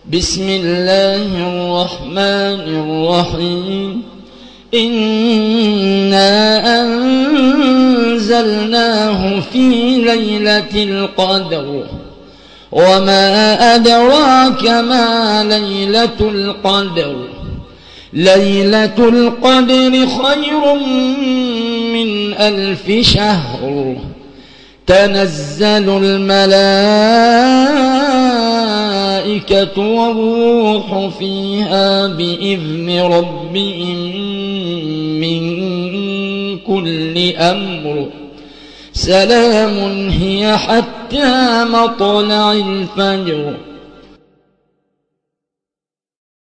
بسم الله الرحمن الرحيم إنا أنزلناه في ليلة القدر وما أدراك ما ليلة القدر ليلة القدر خير من 1000 شهر تنزل الملائكة والروح فيها بإذن ربهم من كل أمر سلام هي حتى مطلع الفجر